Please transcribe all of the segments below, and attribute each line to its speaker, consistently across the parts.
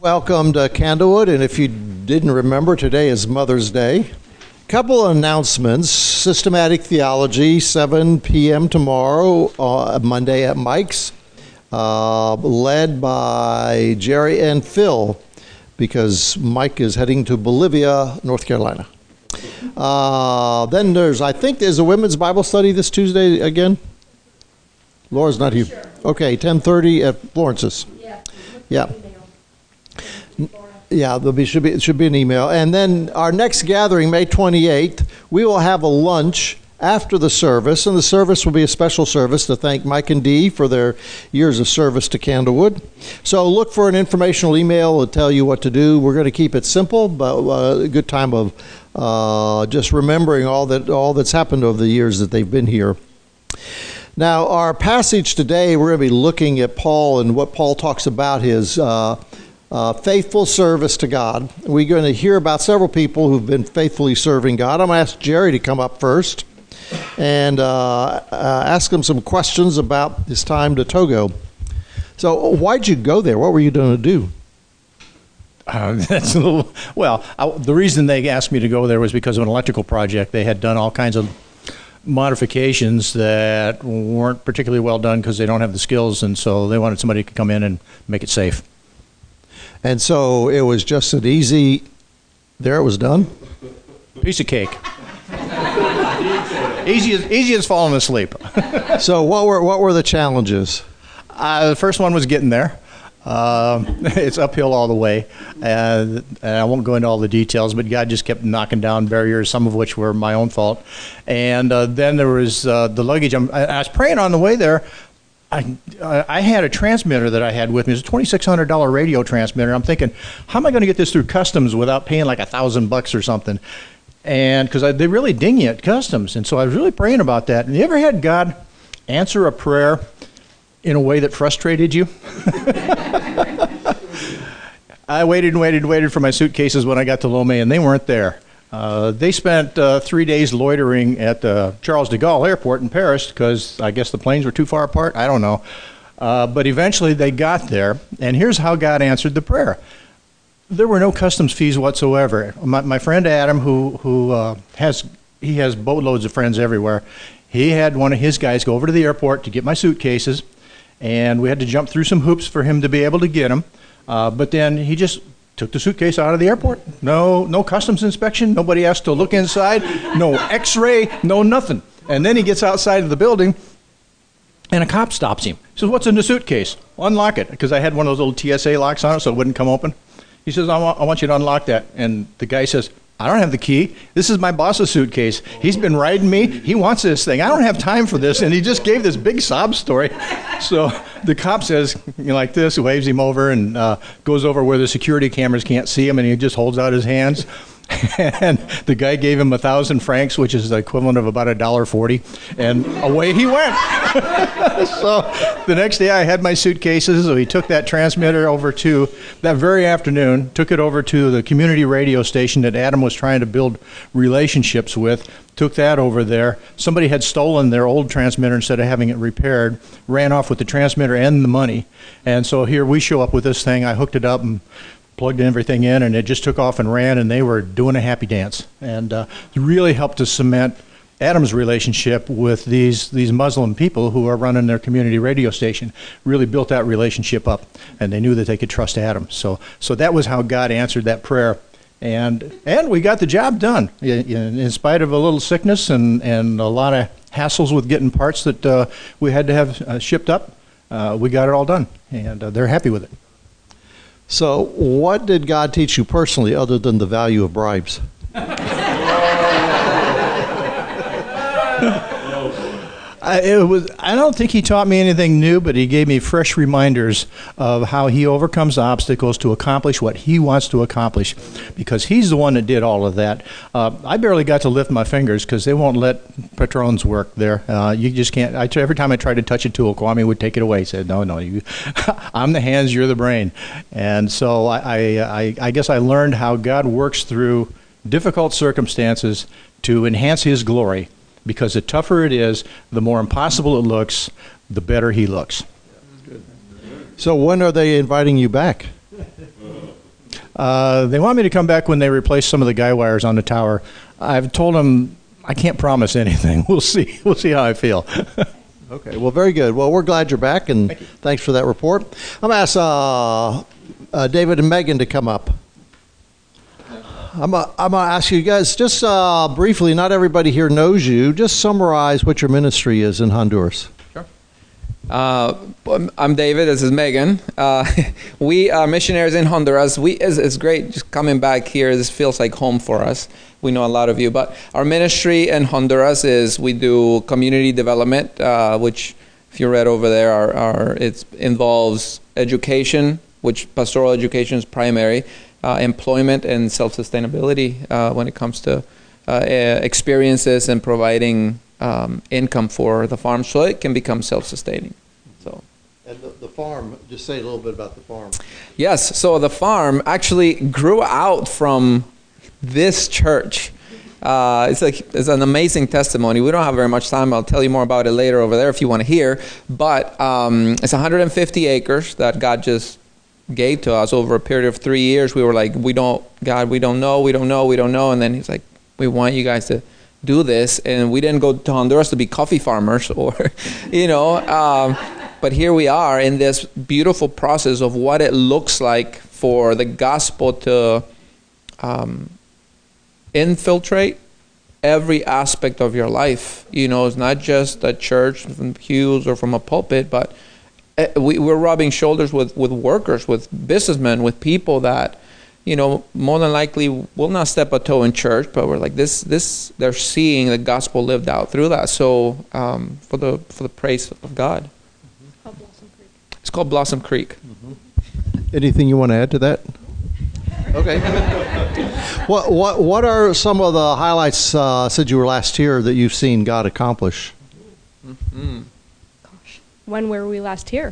Speaker 1: Welcome to Candlewood, and if you didn't remember, today is Mother's Day. Couple of announcements. Systematic Theology, 7 p.m. tomorrow, Monday at Mike's, led by Jerry and Phil, because Mike is heading to Bolivia, North Carolina. Then there's a women's Bible study this Tuesday again? Laura's not here. Sure. Okay, 10:30 at Florence's. Yeah. Yeah, it should be an email. And then our next gathering, May 28th, we will have a lunch after the service, and the service will be a special service to thank Mike and Dee for their years of service to Candlewood. So look for an informational email to tell you what to do. We're going to keep it simple, but a good time of just remembering all that's happened over the years that they've been here. Now, our passage today, we're going to be looking at Paul and what Paul talks about his faithful service to God. We're going to hear about several people who've been faithfully serving God. I'm going to ask Jerry to come up first and ask him some questions about his time to Togo. So why'd you go there? What were you going to do?
Speaker 2: That's a little, the reason they asked me to go there was because of an electrical project. They had done all kinds of modifications that weren't particularly well done because they don't have the skills, and so they wanted somebody who could come in and make it safe.
Speaker 1: And so it was just an easy, there it was done?
Speaker 2: Piece of cake. Easy as falling asleep.
Speaker 1: So what were the challenges?
Speaker 2: The first one was getting there. It's uphill all the way, and I won't go into all the details, but God just kept knocking down barriers, some of which were my own fault. And then there was the luggage. I was praying on the way there. I had a transmitter that I had with me. It was a $2,600 radio transmitter. I'm thinking, how am I going to get this through customs without paying like $1,000 or something? And because they really ding you at customs, and so I was really praying about that. And you ever had God answer a prayer in a way that frustrated you? I waited for my suitcases when I got to Lomé, and they weren't there. They spent 3 days loitering at the Charles de Gaulle airport in Paris because I guess the planes were too far apart. I don't know. But eventually they got there, and here's how God answered the prayer. There were no customs fees whatsoever. My friend Adam, who has boatloads of friends everywhere, he had one of his guys go over to the airport to get my suitcases, and we had to jump through some hoops for him to be able to get them. But then he just took the suitcase out of the airport. No customs inspection. Nobody asked to look inside. No x-ray. No nothing. And then he gets outside of the building, and a cop stops him. He says, "What's in the suitcase?" "Unlock it," because I had one of those little TSA locks on it so it wouldn't come open. He says, I want you to unlock that. And the guy says, "I don't have the key. This is my boss's suitcase. He's been riding me. He wants this thing. I don't have time for this." And he just gave this big sob story. So the cop says, like this, waves him over and goes over where the security cameras can't see him, and he just holds out his hands. And the guy gave him 1,000 francs, which is the equivalent of about $1.40, and away he went. So the next day I had my suitcases, so he took that transmitter over to, that very afternoon, took it over to the community radio station that Adam was trying to build relationships with, took that over there. Somebody had stolen their old transmitter instead of having it repaired, ran off with the transmitter and the money, and so here we show up with this thing. I hooked it up and plugged everything in, and it just took off and ran, and they were doing a happy dance. And it really helped to cement Adam's relationship with these Muslim people who are running their community radio station. Really built that relationship up, and they knew that they could trust Adam. So that was how God answered that prayer. And we got the job done. In spite of a little sickness and a lot of hassles with getting parts that we had to have shipped up, we got it all done, and they're happy with it.
Speaker 1: So what did God teach you personally other than the value of bribes?
Speaker 2: I don't think he taught me anything new, but he gave me fresh reminders of how he overcomes obstacles to accomplish what he wants to accomplish, because he's the one that did all of that. I barely got to lift my fingers because they won't let patrons work there. You just can't. Every time I tried to touch a tool, Kwame would take it away. He said, no, I'm the hands, you're the brain. And so I guess I learned how God works through difficult circumstances to enhance his glory. Because the tougher it is, the more impossible it looks, the better he looks.
Speaker 1: So when are they inviting you back?
Speaker 2: They want me to come back when they replace some of the guy wires on the tower. I've told them I can't promise anything. We'll see. We'll see how I feel.
Speaker 1: Okay, well, very good. Well, we're glad you're back, and thanks for that report. I'm going to ask David and Megan to come up. I'm going to ask you guys, just briefly, not everybody here knows you, just summarize what your ministry is in Honduras.
Speaker 3: Sure. I'm David, this is Megan. We are missionaries in Honduras. It's great just coming back here. This feels like home for us. We know a lot of you. But our ministry in Honduras is we do community development, which, if you read over there, it involves education, which pastoral education is primary, employment and self-sustainability when it comes to experiences and providing income for the farm so it can become self-sustaining.
Speaker 1: And the farm, just say a little bit about the farm.
Speaker 3: Yes, so the farm actually grew out from this church. It's an amazing testimony. We don't have very much time. I'll tell you more about it later over there if you want to hear. But it's 150 acres that God just gave to us over a period of 3 years. We were like, we don't know. And then he's like, we want you guys to do this. And we didn't go to Honduras to be coffee farmers or, but here we are in this beautiful process of what it looks like for the gospel to infiltrate every aspect of your life. It's not just a church from pews or from a pulpit, but we're rubbing shoulders with workers, with businessmen, with people that, more than likely will not step a toe in church, but we're like this. They're seeing the gospel lived out through that. So for the praise of God. It's called Blossom Creek.
Speaker 1: Mm-hmm. Anything you want to add to that? Okay. What are some of the highlights since you were last here that you've seen God accomplish?
Speaker 4: Mm-hmm. Gosh, when were we last here?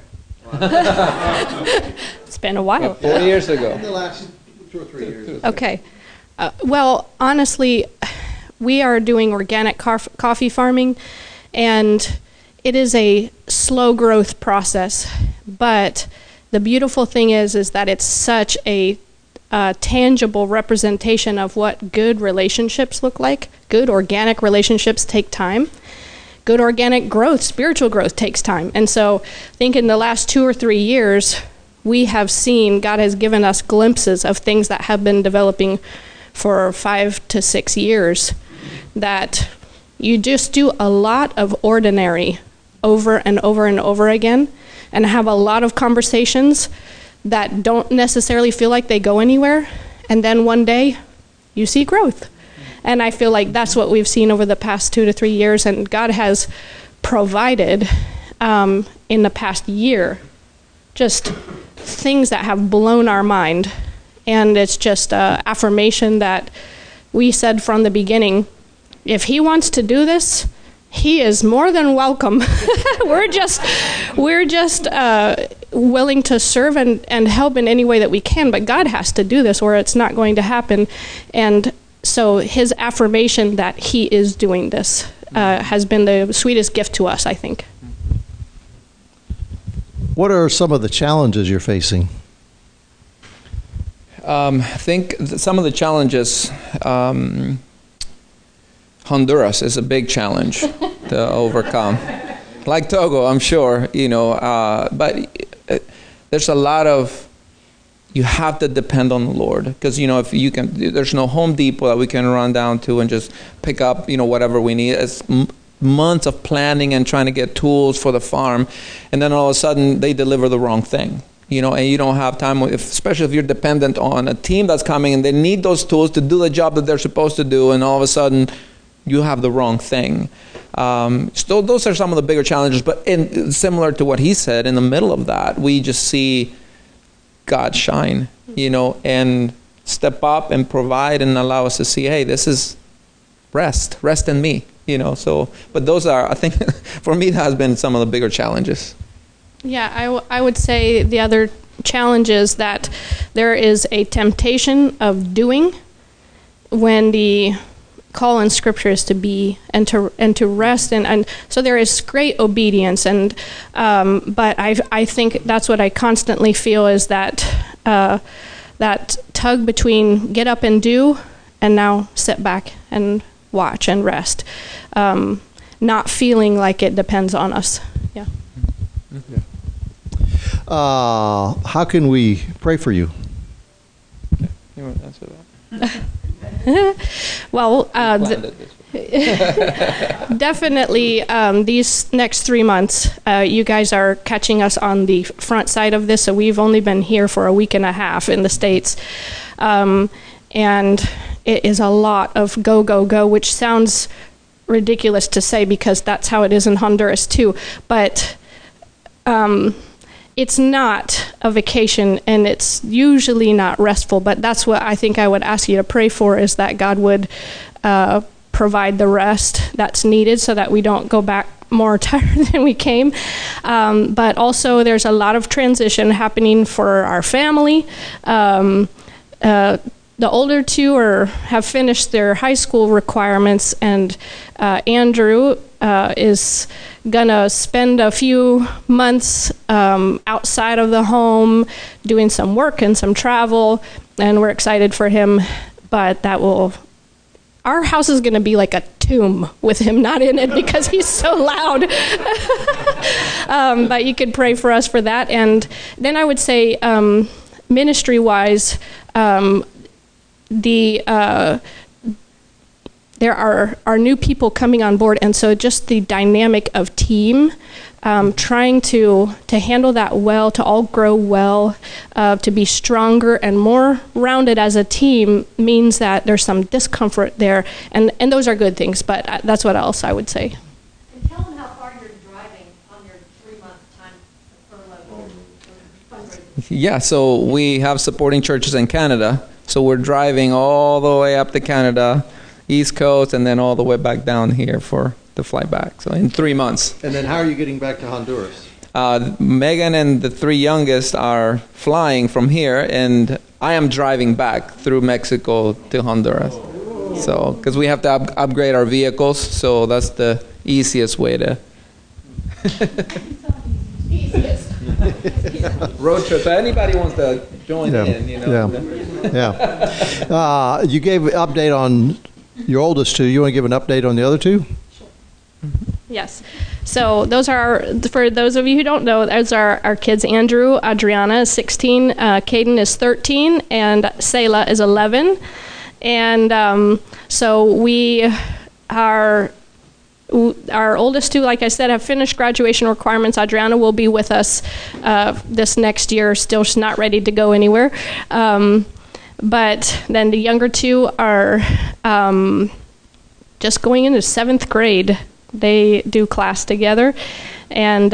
Speaker 4: It's been a while.
Speaker 3: 4 years ago.
Speaker 1: In the last 2 or 3 years.
Speaker 4: Okay. Well, honestly, we are doing organic coffee farming, and it is a slow growth process. But the beautiful thing is that it's such a tangible representation of what good relationships look like. Good organic relationships take time. Good organic growth, spiritual growth takes time. And so I think in the last 2 or 3 years, we have seen God has given us glimpses of things that have been developing for 5 to 6 years, that you just do a lot of ordinary over and over and over again and have a lot of conversations that don't necessarily feel like they go anywhere, and then one day you see growth. And I feel like that's what we've seen over the past 2 to 3 years, and God has provided in the past year just things that have blown our mind. And it's just affirmation that we said from the beginning, if he wants to do this, he is more than welcome. We're just willing to serve and help in any way that we can, but God has to do this or it's not going to happen. And so his affirmation that he is doing this has been the sweetest gift to us, I think.
Speaker 1: What are some of the challenges you're facing?
Speaker 3: I think some of the challenges, Honduras is a big challenge to overcome. Like Togo, I'm sure, but there's a lot of, you have to depend on the Lord. Because, if you can, there's no Home Depot that we can run down to and just pick up, whatever we need. It's months of planning and trying to get tools for the farm. And then all of a sudden they deliver the wrong thing. And you don't have time, especially if you're dependent on a team that's coming and they need those tools to do the job that they're supposed to do, and all of a sudden you have the wrong thing. So those are some of the bigger challenges, but similar to what he said, in the middle of that, we just see God shine, and step up and provide and allow us to see, hey, this is rest in me, but those are, I think, for me, that has been some of the bigger challenges.
Speaker 4: Yeah, I would say the other challenge is that there is a temptation of doing when the call in Scripture is to be and to rest, and so there is great obedience, and but I think that's what I constantly feel is that that tug between get up and do, and now sit back and watch and rest, not feeling like it depends on us. Yeah.
Speaker 1: How can we pray for you?
Speaker 3: You want to answer that?
Speaker 4: Well,
Speaker 3: Planned it this way.
Speaker 4: definitely these next 3 months, you guys are catching us on the front side of this, so we've only been here for a week and a half in the States. And it is a lot of go, go, go, which sounds ridiculous to say because that's how it is in Honduras too. But it's not a vacation, and it's usually not restful. But that's what I think I would ask you to pray for, is that God would provide the rest that's needed so that we don't go back more tired than we came. But also there's a lot of transition happening for our family. The older two have finished their high school requirements, and Andrew is gonna spend a few months outside of the home doing some work and some travel, and we're excited for him. But our house is gonna be like a tomb with him not in it because he's so loud. But you could pray for us for that. And then I would say ministry-wise, there are new people coming on board, and so just the dynamic of team, trying to handle that well, to all grow well, to be stronger and more rounded as a team means that there's some discomfort there, and those are good things, but that's what else I would say.
Speaker 5: And tell them how far you're driving on your 3-month time furlough.
Speaker 3: Yeah, so we have supporting churches in Canada. So we're driving all the way up to Canada, East Coast, and then all the way back down here for the flight back. So in 3 months.
Speaker 1: And then how are you getting back to Honduras?
Speaker 3: Megan and the 3 youngest are flying from here, and I am driving back through Mexico to Honduras. So, because we have to upgrade our vehicles, so that's the easiest way to... Road trip. Anybody wants to join in, you know.
Speaker 1: Yeah. You gave an update on your oldest two. You want to give an update on the other two?
Speaker 4: Yes. So those are, for those of you who don't know, those are our kids. Andrew, Adriana is 16, Caden is 13, and Selah is 11. And so we are... Our oldest two, like I said, have finished graduation requirements. Adriana will be with us this next year. Still, she's not ready to go anywhere. But then the younger two are just going into 7th grade. They do class together, and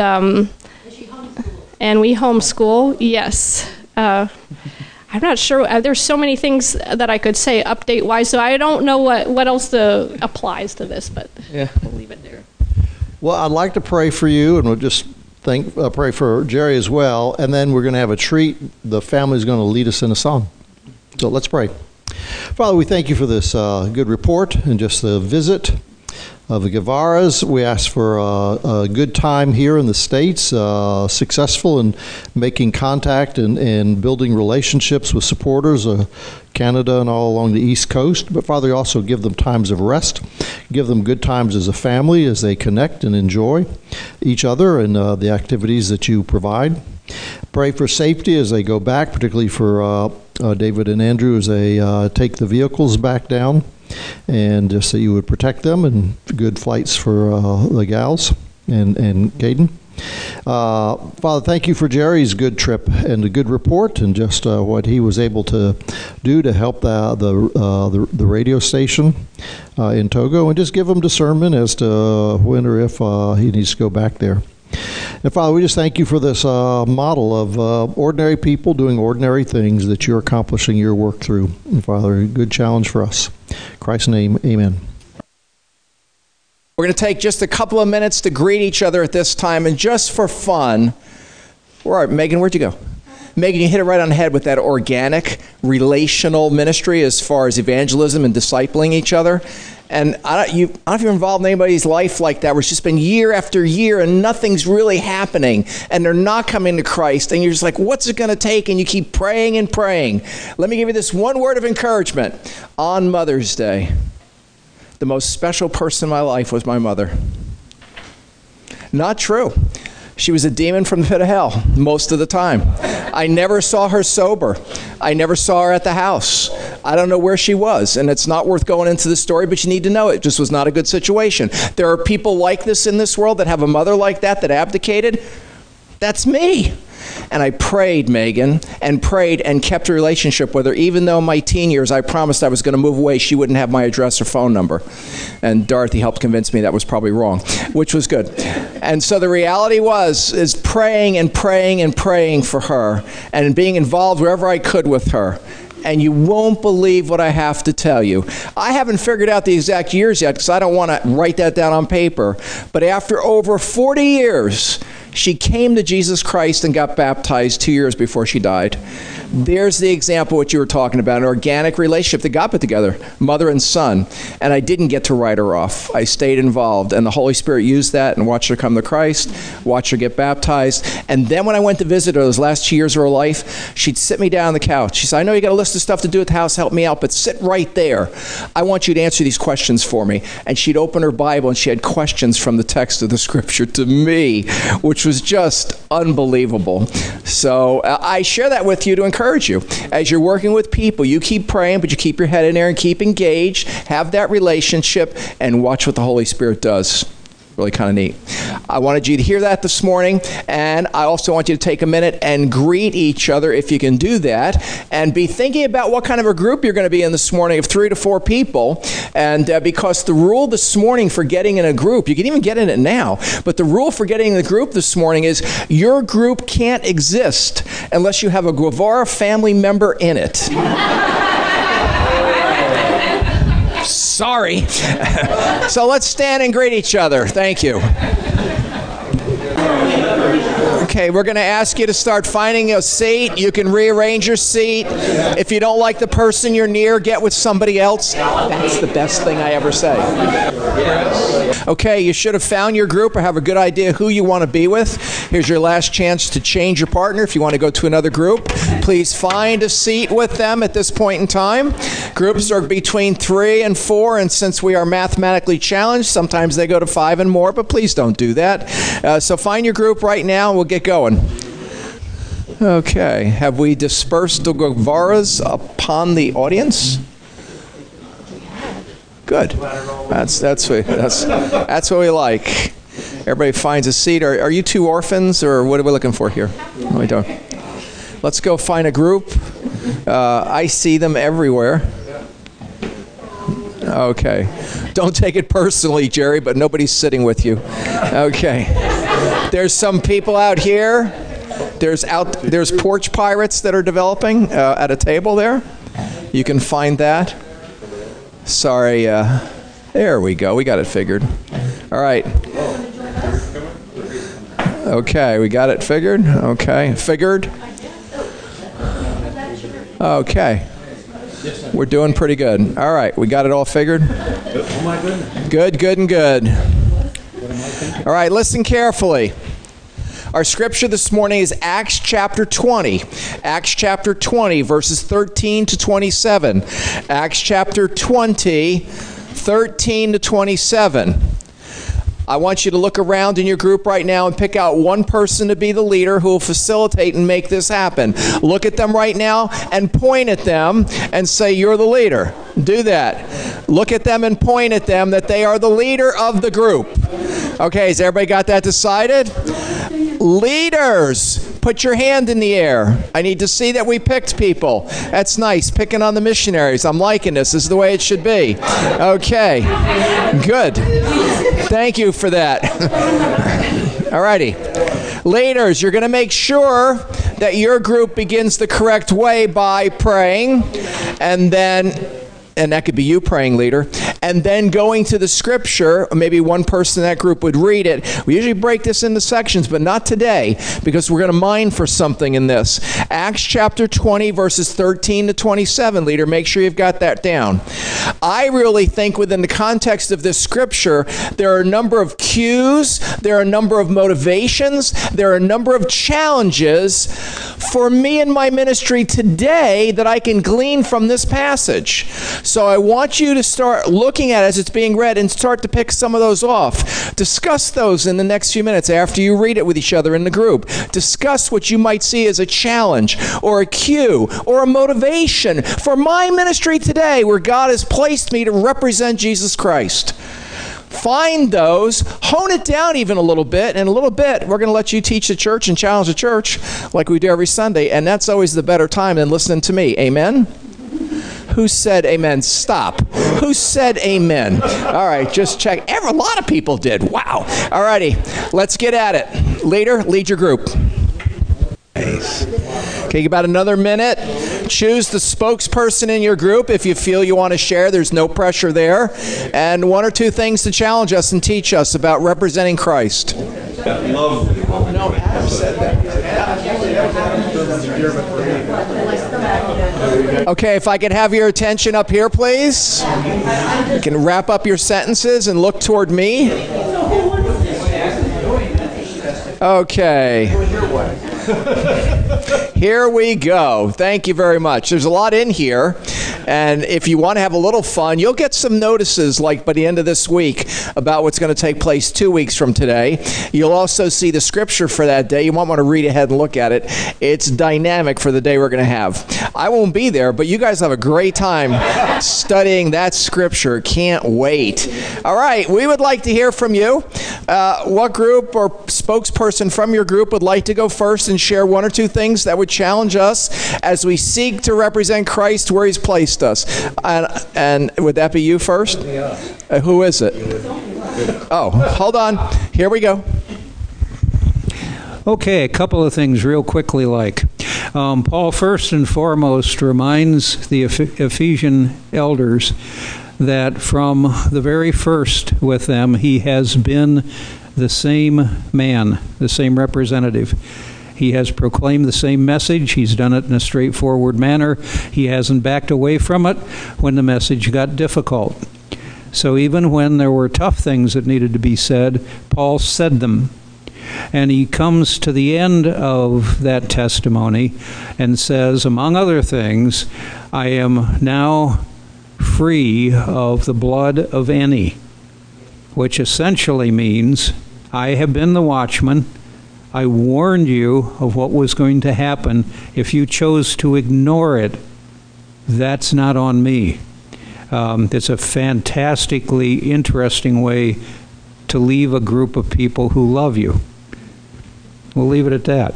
Speaker 4: we homeschool. Yes. I'm not sure. There's so many things that I could say update-wise, so I don't know what else applies to this, but we'll leave it there.
Speaker 1: Well, I'd like to pray for you, and we'll just pray for Jerry as well, and then we're going to have a treat. The family's going to lead us in a song. So let's pray. Father, we thank you for this good report and just the visit of the Guevaras. We ask for a good time here in the States, successful in making contact and building relationships with supporters, Canada and all along the East Coast. But Father, you also give them times of rest. Give them good times as a family as they connect and enjoy each other and the activities that you provide. Pray for safety as they go back, particularly for David and Andrew as they take the vehicles back down. And just that you would protect them, and good flights for the gals and Caden. Father, thank you for Jerry's good trip and a good report, and just what he was able to do to help the radio station in Togo, and just give him discernment as to when or if he needs to go back there. And Father, we just thank you for this model of ordinary people doing ordinary things that you're accomplishing your work through. And Father, a good challenge for us. In Christ's name, amen.
Speaker 6: We're going to take just a couple of minutes to greet each other at this time, and just for fun. All right, Megan, where'd you go? Megan, you hit it right on the head with that organic relational ministry as far as evangelism and discipling each other. And I don't know if you're involved in anybody's life like that, where it's just been year after year and nothing's really happening, and they're not coming to Christ, and you're just like, what's it going to take? And you keep praying and praying. Let me give you this one word of encouragement. On Mother's Day, the most special person in my life was my mother. Not true. She was a demon from the pit of hell most of the time. I never saw her sober. I never saw her at the house. I don't know where she was, and it's not worth going into the story, but you need to know it just was not a good situation. There are people like this in this world that have a mother like that abdicated. That's me. And I prayed, Megan, and prayed and kept a relationship with her, even though in my teen years I promised I was going to move away. She wouldn't have my address or phone number. And Dorothy helped convince me that was probably wrong, which was good. And so the reality is praying and praying and praying for her and being involved wherever I could with her. And you won't believe what I have to tell you. I haven't figured out the exact years yet because I don't want to write that down on paper. But after over 40 years, she came to Jesus Christ and got baptized 2 years before she died. There's the example of what you were talking about, an organic relationship that God put together, mother and son. And I didn't get to write her off. I stayed involved, and the Holy Spirit used that and watched her come to Christ, watched her get baptized. And then when I went to visit her those last 2 years of her life, she'd sit me down on the couch. She said, I know you got a list of stuff to do at the house, help me out, but sit right there. I want you to answer these questions for me. And she'd open her Bible, and she had questions from the text of the Scripture to me, which was just unbelievable. So I share that with you to encourage you. As you're working with people, you keep praying, but you keep your head in there and keep engaged, have that relationship, and watch what the Holy Spirit does. Really kind of neat. I wanted you to hear that this morning, and I also want you to take a minute and greet each other if you can do that, and be thinking about what kind of a group you're going to be in this morning of 3 to 4 people, and because the rule this morning for getting in a group, you can even get in it now, but the rule for getting in the group this morning is your group can't exist unless you have a Guevara family member in it. Sorry. So let's stand and greet each other. Thank you. Okay, we're going to ask you to start finding a seat. You can rearrange your seat. If you don't like the person you're near, get with somebody else. That's the best thing I ever say. Okay, you should have found your group or have a good idea who you want to be with. Here's your last chance to change your partner. If you want to go to another group, please find a seat with them at this point in time. Groups are between 3 and 4, and since we are mathematically challenged, sometimes they go to 5 and more, but please don't do that. So find your group right now, and we'll get going. Okay, have we dispersed the Guevaras upon the audience? Good. That's what we like. Everybody finds a seat. Are you 2 orphans, or what are we looking for here? No, we don't. Let's go find a group. I see them everywhere. Okay. Don't take it personally, Jerry, but nobody's sitting with you. Okay. There's some people out here. There's porch pirates that are developing at a table there. You can find that. Sorry. There we go. We got it figured. All right. Okay, we got it figured. Okay, figured. Okay. We're doing pretty good. All right, we got it all figured. Oh my goodness. Good, good, and good. All right, listen carefully. Our scripture this morning is Acts chapter 20. Acts chapter 20, verses 13 to 27. Acts chapter 20, 13 to 27. I want you to look around in your group right now and pick out one person to be the leader who will facilitate and make this happen. Look at them right now and point at them and say, you're the leader. Do that. Look at them and point at them that they are the leader of the group. Okay, has everybody got that decided? Leaders, put your hand in the air. I need to see that we picked people. That's nice, picking on the missionaries. I'm liking this. This is the way it should be. Okay, good. Thank you for that. All righty. Leaders, you're going to make sure that your group begins the correct way by praying, and that could be you praying, leader. and then going to the scripture. Maybe one person in that group would read it. We usually break this into sections, but not today, because we're going to mine for something in this. Acts chapter 20, verses 13 to 27. Leader, make sure you've got that down. I really think within the context of this scripture, there are a number of cues, there are a number of motivations, there are a number of challenges for me and my ministry today that I can glean from this passage. So I want you to start looking at it as it's being read and start to pick some of those off. Discuss those in the next few minutes after you read it with each other in the group. Discuss what you might see as a challenge or a cue or a motivation for my ministry today where God has placed me to represent Jesus Christ. Find those, hone it down even a little bit, and a little bit we're going to let you teach the church and challenge the church like we do every Sunday, and that's always the better time than listening to me. Amen? Who said amen? Stop. Who said amen? All right, just check. A lot of people did. Wow. All righty, let's get at it. Leader, lead your group. Okay, about another minute. Choose the spokesperson in your group if you feel you want to share. There's no pressure there. And one or two things to challenge us and teach us about representing Christ.
Speaker 7: Lovely.
Speaker 6: No, Adam said that. Okay, if I could have your attention up here, please. You can wrap up your sentences and look toward me. Okay. Here we go. Thank you very much. There's a lot in here, and if you want to have a little fun, you'll get some notices like by the end of this week about what's going to take place 2 weeks from today. You'll also see the scripture for that day. You might want to read ahead and look at it. It's dynamic for the day we're going to have. I won't be there, but you guys have a great time studying that scripture. Can't wait. All right, we would like to hear from you. What group or spokesperson from your group would like to go first and share one or two things that would challenge us as we seek to represent Christ where He's placed us? And would that be you first? Who is it? Oh, hold on. Here we go.
Speaker 8: Okay, a couple of things real quickly Paul first and foremost reminds the Ephesian elders that from the very first with them, he has been the same man, the same representative. He has proclaimed the same message. He's done it in a straightforward manner. He hasn't backed away from it when the message got difficult. So even when there were tough things that needed to be said, Paul said them. And he comes to the end of that testimony and says, among other things, I am now free of the blood of any, which essentially means I have been the watchman. I warned you of what was going to happen. If you chose to ignore it, that's not on me. It's a fantastically interesting way to leave a group of people who love you. We'll leave it at that.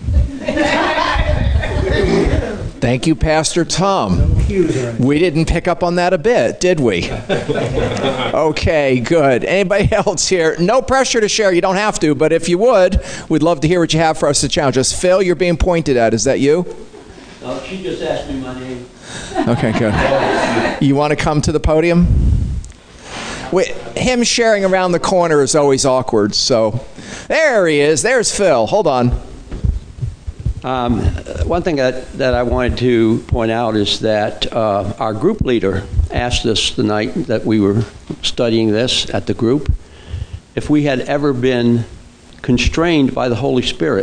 Speaker 6: Thank you, Pastor Tom. We didn't pick up on that a bit, did we? Okay, good. Anybody else here? No pressure to share. You don't have to, but if you would, we'd love to hear what you have for us to challenge us. Phil, you're being pointed at. Is that you?
Speaker 7: No, she just asked me my name.
Speaker 6: Okay, good. You want to come to the podium? Him sharing around the corner is always awkward, so there he is. There's Phil. Hold on.
Speaker 7: One thing that I wanted to point out is that our group leader asked us the night that we were studying this at the group if we had ever been constrained by the Holy Spirit.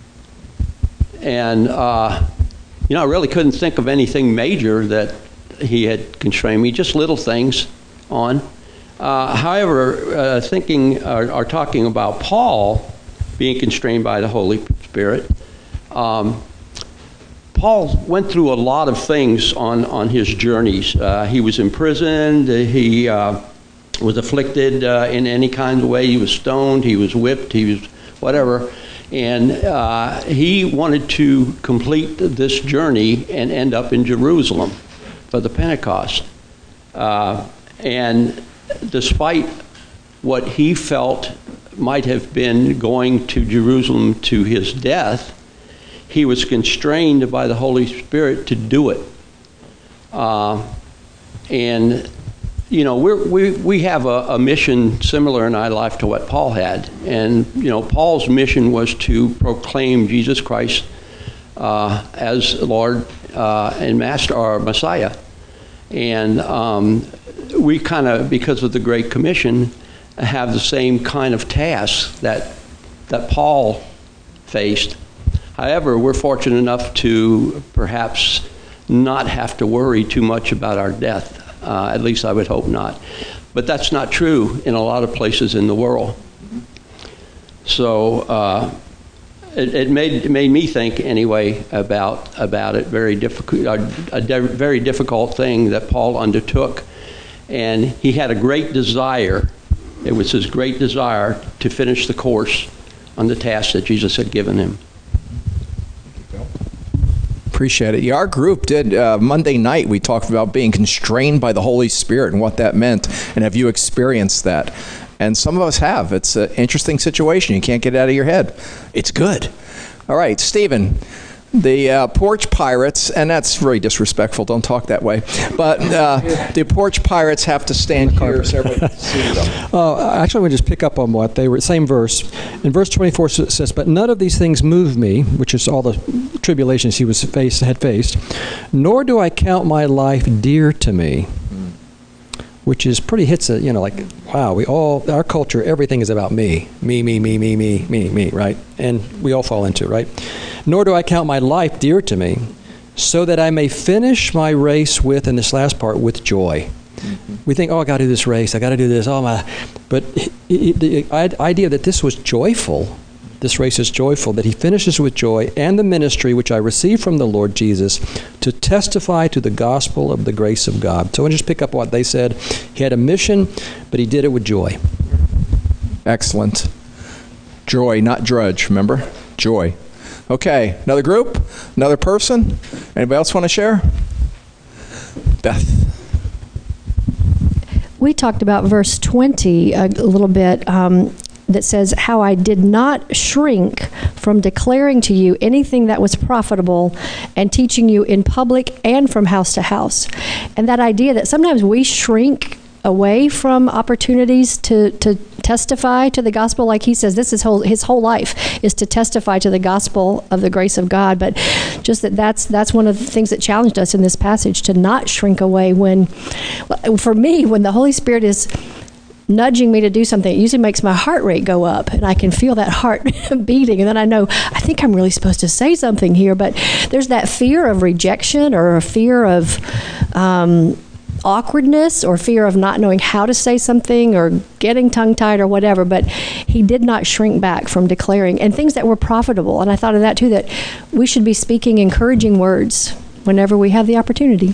Speaker 7: And, I really couldn't think of anything major that he had constrained me, just little things on. However, talking about Paul being constrained by the Holy Spirit, Paul went through a lot of things on his journeys. He was imprisoned. He was afflicted in any kind of way. He was stoned. He was whipped. He was whatever. And he wanted to complete this journey and end up in Jerusalem for the Pentecost. And despite what he felt might have been going to Jerusalem to his death, he was constrained by the Holy Spirit to do it. And we have a mission similar in our life to what Paul had. And, Paul's mission was to proclaim Jesus Christ as Lord and Master, or Messiah. And we kind of, because of the Great Commission, have the same kind of tasks that Paul faced. However, we're fortunate enough to perhaps not have to worry too much about our death. At least I would hope not. But that's not true in a lot of places in the world. So it made me think anyway about it. Very difficult, a very difficult thing that Paul undertook, and he had a great desire. It was his great desire to finish the course on the task that Jesus had given him.
Speaker 6: Appreciate it. Yeah, our group did Monday night. We talked about being constrained by the Holy Spirit and what that meant. And have you experienced that? And some of us have. It's an interesting situation. You can't get it out of your head. It's good. All right, Stephen. The porch pirates, and that's very disrespectful, don't talk that way, but the porch pirates have to stand here so everybody can see them.
Speaker 9: Actually, I'm going to just pick up on what they were, same verse. In verse 24 it says, "But none of these things move me," which is all the tribulations he had faced, "nor do I count my life dear to me," which is pretty hits it, like, wow, our culture, everything is about me, right? And we all fall into it, right? "Nor do I count my life dear to me, so that I may finish my race with," and this last part, "with joy." Mm-hmm. We think, I got to do this race, I got to do this, but the idea that this was joyful, this race is joyful, that he finishes with joy, and the ministry which I received from the Lord Jesus to testify to the gospel of the grace of God. So I just pick up what they said. He had a mission, but he did it with joy.
Speaker 6: Excellent. Joy, not drudge, remember? Joy. Okay, another group? Another person? Anybody else want to share? Beth.
Speaker 5: We talked about verse 20 a little bit, that says, "How I did not shrink from declaring to you anything that was profitable and teaching you in public and from house to house." And that idea that sometimes we shrink away from opportunities to testify to the gospel, like he says, this is his whole life is to testify to the gospel of the grace of God. But just that's one of the things that challenged us in this passage, to not shrink away for me, when the Holy Spirit is nudging me to do something, it usually makes my heart rate go up, and I can feel that heart beating, and then I know, I think I'm really supposed to say something here, but there's that fear of rejection, or a fear of awkwardness, or fear of not knowing how to say something, or getting tongue-tied or whatever. But he did not shrink back from declaring, and things that were profitable. And I thought of that too, that we should be speaking encouraging words whenever we have the opportunity.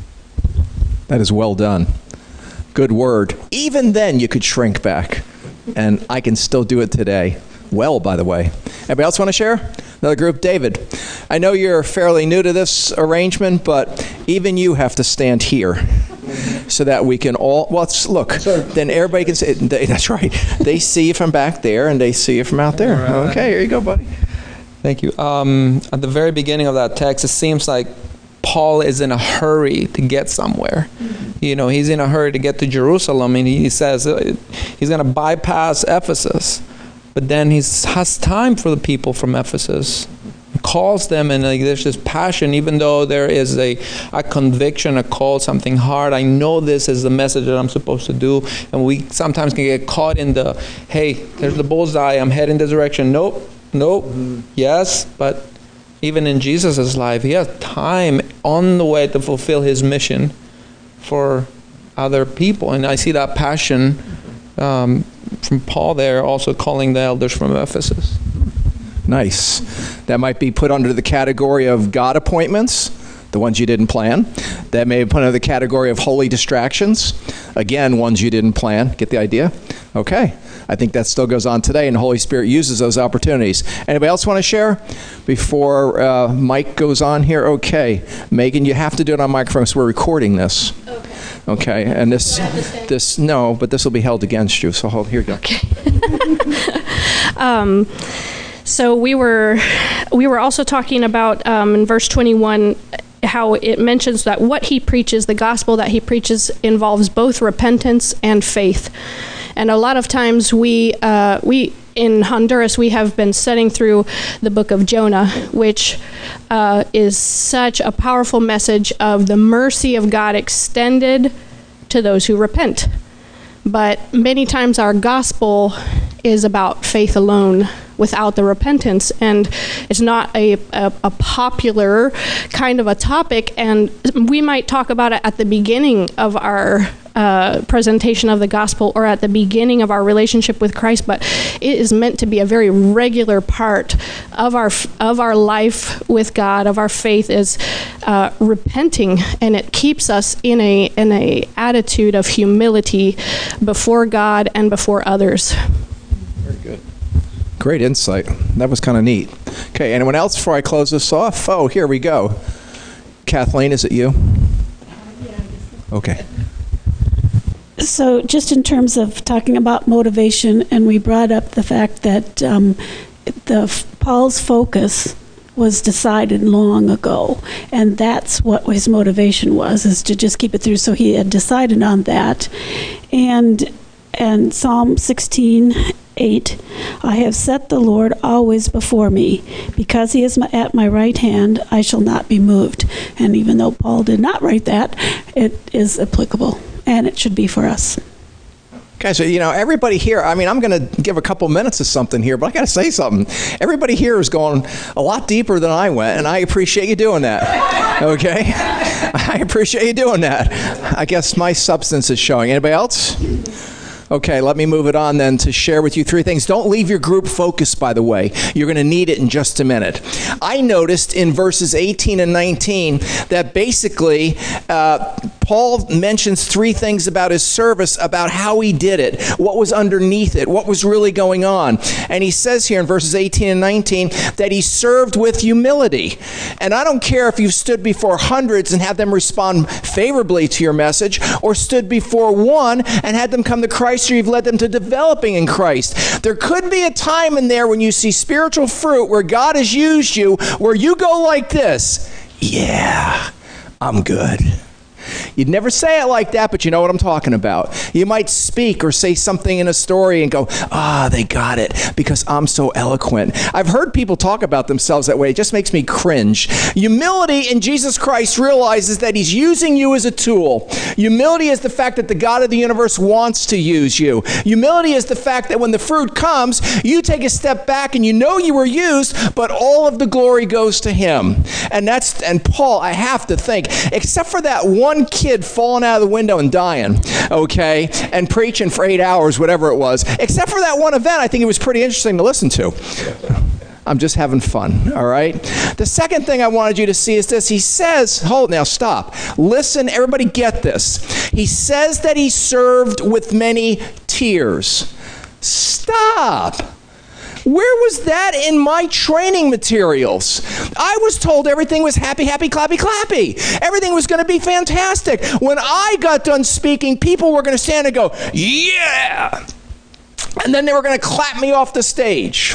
Speaker 6: That is well done. Good word. Even then you could shrink back, and I can still do it today. Well, by the way. Anybody else want to share? Another group? David. I know you're fairly new to this arrangement, but even you have to stand here so that we can all, look, then everybody can see, that's right. They see you from back there, and they see you from out there. Right. Okay, here you go, buddy.
Speaker 3: Thank you. At the very beginning of that text, it seems like Paul is in a hurry to get somewhere. He's in a hurry to get to Jerusalem, and he says he's going to bypass Ephesus. But then he has time for the people from Ephesus. He calls them, and there's this passion, even though there is a conviction, a call, something hard. I know this is the message that I'm supposed to do. And we sometimes can get caught in hey, there's the bullseye, I'm heading this direction. Nope, yes, but even in Jesus' life, he has time on the way to fulfill his mission for other people. And I see that passion from Paul there, also calling the elders from Ephesus.
Speaker 6: Nice. That might be put under the category of God appointments, the ones you didn't plan. That may be put under the category of holy distractions. Again, ones you didn't plan. Get the idea? Okay. I think that still goes on today, and the Holy Spirit uses those opportunities. Anybody else want to share before Mike goes on here? Okay. Megan, you have to do it on microphone, so we're recording this. Okay. And no, but this will be held against you. So here you go.
Speaker 4: Okay. So we were also talking about in verse 21 how it mentions that what he preaches, the gospel that he preaches, involves both repentance and faith. And a lot of times we in Honduras, we have been studying through the book of Jonah, which is such a powerful message of the mercy of God extended to those who repent. But many times our gospel is about faith alone without the repentance, and it's not a popular kind of a topic, and we might talk about it at the beginning of our presentation of the gospel or at the beginning of our relationship with Christ, but it is meant to be a very regular part of our life with God, of our faith, is repenting, and it keeps us in a attitude of humility before God and before others.
Speaker 6: Very good. Great insight. That was kind of neat. Okay, anyone else before I close this off? Oh, here we go. Kathleen, is it you? Okay.
Speaker 10: So just in terms of talking about motivation, and we brought up the fact that Paul's focus was decided long ago, and that's what his motivation was, is to just keep it through. So he had decided on that. And Psalm 16:8, I have set the Lord always before me. Because he is at my right hand, I shall not be moved. And even though Paul did not write that, it is applicable. And it should be for us.
Speaker 6: Okay, so, everybody here, I'm going to give a couple minutes of something here, but I got to say something. Everybody here is going a lot deeper than I went, and I appreciate you doing that. Okay? I appreciate you doing that. I guess my substance is showing. Anybody else? Okay, let me move it on then to share with you three things. Don't leave your group focused, by the way. You're going to need it in just a minute. I noticed in verses 18 and 19 that basically Paul mentions three things about his service, about how he did it, what was underneath it, what was really going on. And he says here in verses 18 and 19 that he served with humility. And I don't care if you've stood before hundreds and had them respond favorably to your message, or stood before one and had them come to Christ, or you've led them to developing in Christ. There could be a time in there when you see spiritual fruit where God has used you, where you go like this, yeah, I'm good. You'd never say it like that, but you know what I'm talking about. You might speak or say something in a story and go, they got it because I'm so eloquent. I've heard people talk about themselves that way. It just makes me cringe. Humility in Jesus Christ realizes that he's using you as a tool. Humility is the fact that the God of the universe wants to use you. Humility is the fact that when the fruit comes, you take a step back and you know you were used, but all of the glory goes to him. And Paul, I have to think, except for that one kid falling out of the window and dying, okay, and preaching for 8 hours, whatever it was, except for that one event, I think it was pretty interesting to listen to. I'm just having fun, all right? The second thing I wanted you to see is this. He says, hold, now stop. Listen, everybody get this. He says that he served with many tears. Stop. Where was that in my training materials? I was told everything was happy, happy, clappy, clappy. Everything was going to be fantastic. When I got done speaking, people were going to stand and go, yeah! And then they were going to clap me off the stage.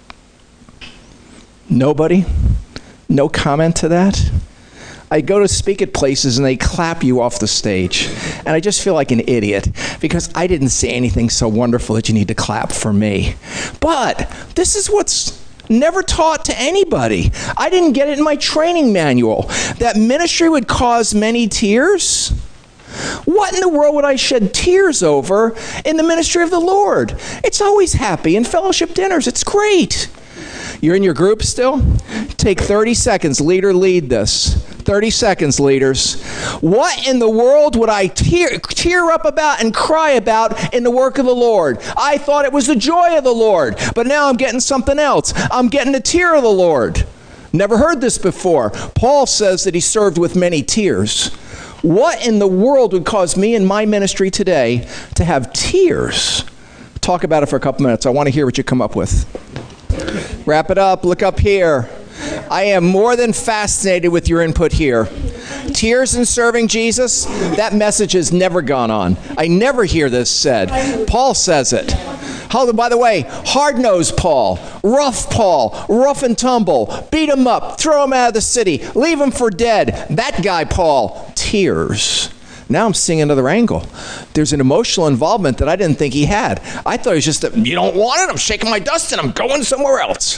Speaker 6: Nobody? No comment to that? I go to speak at places and they clap you off the stage. And I just feel like an idiot because I didn't say anything so wonderful that you need to clap for me. But this is what's never taught to anybody. I didn't get it in my training manual. That ministry would cause many tears. What in the world would I shed tears over in the ministry of the Lord? It's always happy in fellowship dinners. It's great. You're in your group still? Take 30 seconds. Leader, lead this. 30 seconds, leaders. What in the world would I tear up about and cry about in the work of the Lord? I thought it was the joy of the Lord, but now I'm getting something else. I'm getting a tear of the Lord. Never heard this before. Paul says that he served with many tears. What in the world would cause me in my ministry today to have tears? Talk about it for a couple minutes. I want to hear what you come up with. Wrap it up. Look up here. I am more than fascinated with your input here. Tears in serving Jesus, that message has never gone on. I never hear this said. Paul says it. Oh, by the way, hard-nosed Paul, rough and tumble, beat him up, throw him out of the city, leave him for dead. That guy, Paul, tears. Now I'm seeing another angle. There's an emotional involvement that I didn't think he had. I thought it was just, you don't want it? I'm shaking my dust and I'm going somewhere else.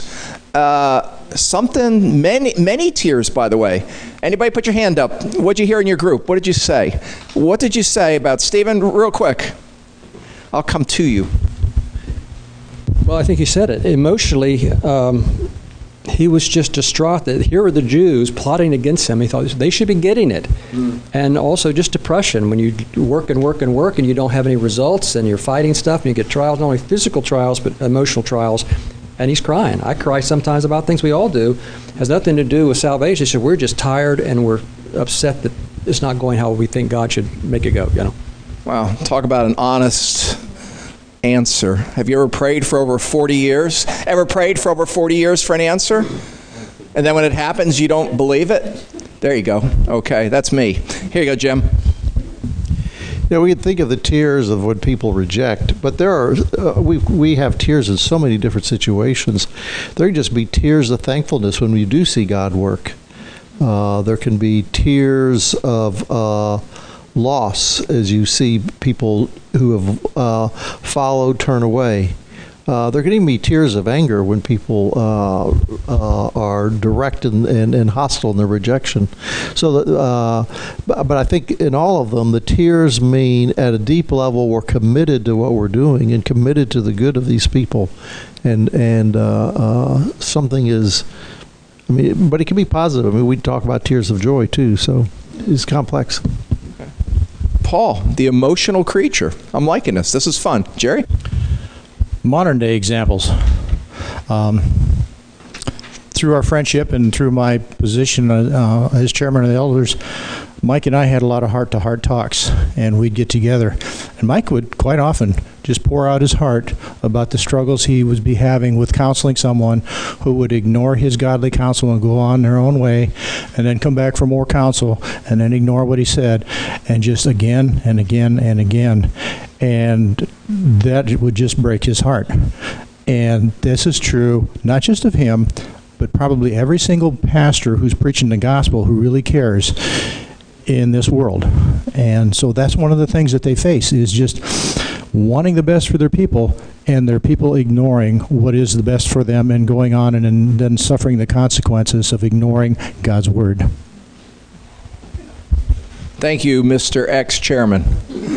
Speaker 6: Many tears, by the way. Anybody put your hand up? What'd you hear in your group? What did you say? What did you say about Stephen? Real quick. I'll come to you.
Speaker 9: Well, I think you said it. Emotionally, he was just distraught that here are the Jews plotting against him. He thought they should be getting it. And also just depression. When you work and you don't have any results and you're fighting stuff and you get trials, not only physical trials, but emotional trials. And he's crying. I cry sometimes about things we all do. It has nothing to do with salvation. It's just we're just tired and we're upset that it's not going how we think God should make it go, you know.
Speaker 6: Wow, talk about an honest answer. Have you ever prayed for over 40 years? Ever prayed for over 40 years for an answer? And then when it happens, you don't believe it? There you go. Okay, that's me. Here you go, Jim.
Speaker 1: Yeah, we can think of the tears of when people reject, but there are we have tears in so many different situations. There can just be tears of thankfulness when we do see God work. There can be tears of loss as you see people who have followed turn away. There can even be tears of anger when people are direct and hostile in their rejection. So, but I think in all of them, the tears mean at a deep level we're committed to what we're doing and committed to the good of these people, and something is. I mean, but it can be positive. I mean, we talk about tears of joy too. So it's complex.
Speaker 6: Paul, the emotional creature. I'm liking this. This is fun. Jerry?
Speaker 2: Modern day examples. Through our friendship and through my position as chairman of the elders, Mike and I had a lot of heart-to-heart talks, and we'd get together. And Mike would quite often just pour out his heart about the struggles he would be having with counseling someone who would ignore his godly counsel and go on their own way, and then come back for more counsel, and then ignore what he said, and just again and again and again. And that would just break his heart. And this is true not just of him, but probably every single pastor who's preaching the gospel who really cares in this world. And so that's one of the things that they face, is just wanting the best for their people, and their people ignoring what is the best for them and going on and then suffering the consequences of ignoring God's word.
Speaker 6: Thank you, Mr. Ex-Chairman.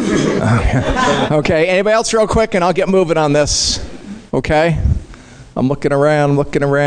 Speaker 6: Okay, anybody else real quick, and I'll get moving on this. Okay? I'm looking around.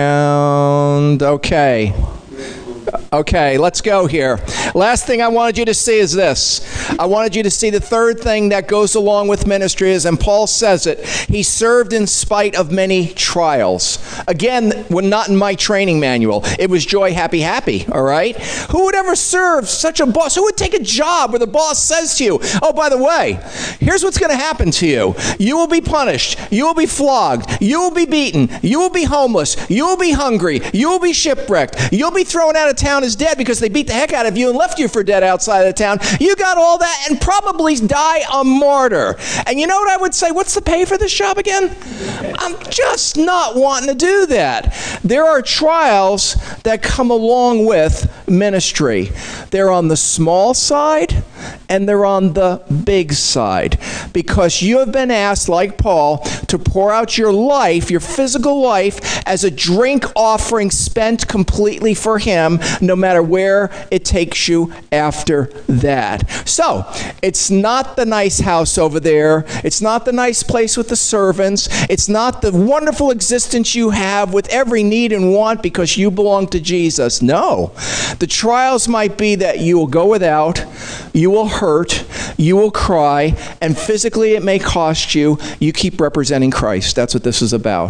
Speaker 6: Okay, let's go here. Last thing I wanted you to see is this. I wanted you to see the third thing that goes along with ministry is, and Paul says it, he served in spite of many trials. Again, not in my training manual. It was joy, happy, happy, all right? Who would ever serve such a boss? Who would take a job where the boss says to you, oh, by the way, here's what's going to happen to you. You will be punished. You will be flogged. You will be beaten. You will be homeless. You will be hungry. You will be shipwrecked. You'll be thrown out of town as dead because they beat the heck out of you and left you for dead outside of the town. You got all that and probably die a martyr. And you know what I would say? What's the pay for this job again? I'm just not wanting to do that. There are trials that come along with ministry. They're on the small side and they're on the big side, because you have been asked, like Paul, to pour out your life, your physical life, as a drink offering spent completely for him, no matter where it takes you after that. So, it's not the nice house over there. It's not the nice place with the servants. It's not the wonderful existence you have with every need and want because you belong to Jesus. No. The trials might be that you will go without, you will hurt, you will cry, and physically it may cost you. You keep representing Christ. That's what this is about.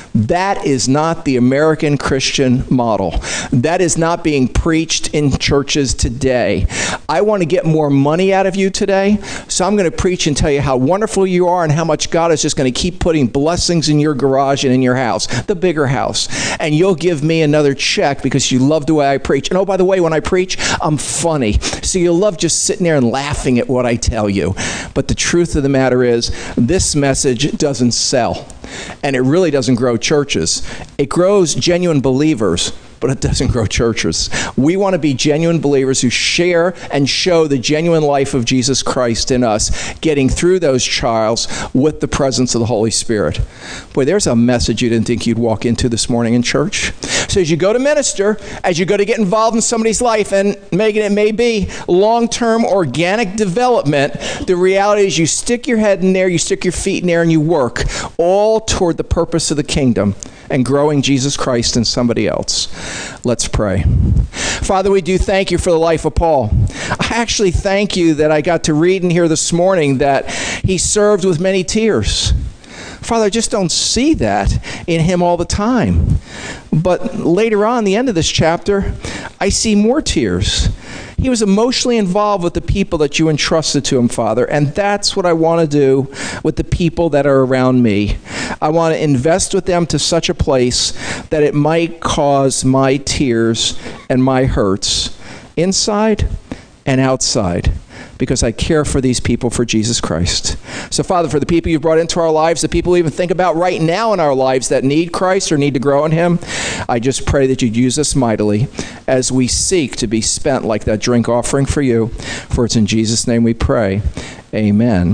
Speaker 6: That is not the American Christian model. That is not being preached in churches today. I want to get more money out of you today, so I'm going to preach and tell you how wonderful you are and how much God is just going to keep putting blessings in your garage and in your house, the bigger house. And you'll give me another check because you love the way I preach. And oh, by the way, when I preach, I'm funny. So you'll love just sitting there and laughing at what I tell you. But the truth of the matter is, this message doesn't sell. And it really doesn't grow churches. It grows genuine believers, but it doesn't grow churches. We want to be genuine believers who share and show the genuine life of Jesus Christ in us, getting through those trials with the presence of the Holy Spirit. Boy, there's a message you didn't think you'd walk into this morning in church. So as you go to minister, as you go to get involved in somebody's life, and Megan, it may be long-term organic development, the reality is you stick your head in there, you stick your feet in there, and you work all toward the purpose of the kingdom and growing Jesus Christ in somebody else. Let's pray. Father, we do thank you for the life of Paul. I actually thank you that I got to read in here this morning that he served with many tears. Father, I just don't see that in him all the time. But later on, the end of this chapter, I see more tears. He was emotionally involved with the people that you entrusted to him, Father, and that's what I want to do with the people that are around me. I want to invest with them to such a place that it might cause my tears and my hurts inside and outside, because I care for these people for Jesus Christ. So, Father, for the people you've brought into our lives, the people we even think about right now in our lives that need Christ or need to grow in him, I just pray that you'd use us mightily as we seek to be spent like that drink offering for you. For it's in Jesus' name we pray. Amen.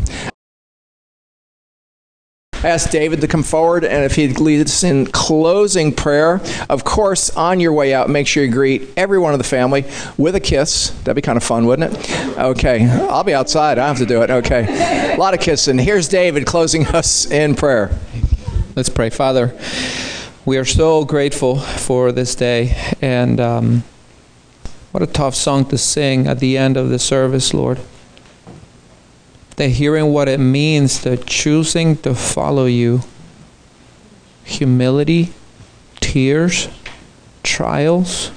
Speaker 6: I asked David to come forward, and if he'd lead us in closing prayer. Of course, on your way out, make sure you greet everyone in the family with a kiss. That'd be kind of fun, wouldn't it? Okay. I'll be outside. I don't have to do it. Okay. A lot of kissing. Here's David closing us in prayer.
Speaker 3: Let's pray. Father, we are so grateful for this day, and what a tough song to sing at the end of the service, Lord. That hearing what it means, the choosing to follow you, humility, tears, trials.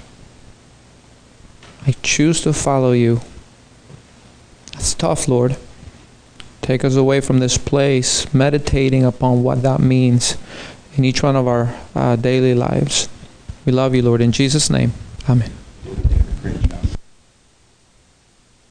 Speaker 3: I choose to follow you. That's tough, Lord. Take us away from this place, meditating upon what that means in each one of our daily lives. We love you, Lord. In Jesus' name, amen.